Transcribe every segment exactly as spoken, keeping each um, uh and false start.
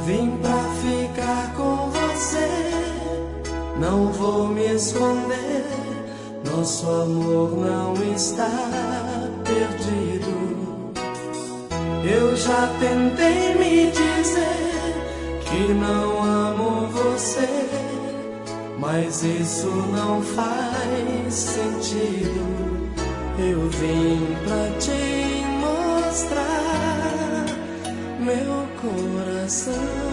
Vim pra ficar com você, não vou me esconder. Nosso amor não está perdido. Eu já tentei me dizer que não amo você, mas isso não faz sentido. Eu vim pra te mostrar meu coração.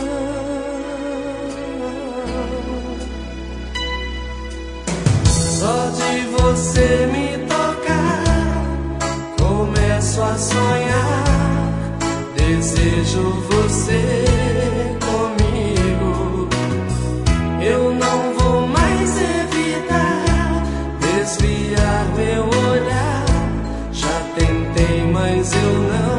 Só de você me tocar, começo a sonhar. Desejo você comigo. Eu não vou mais evitar, desviar meu olhar. Já tentei, mas eu não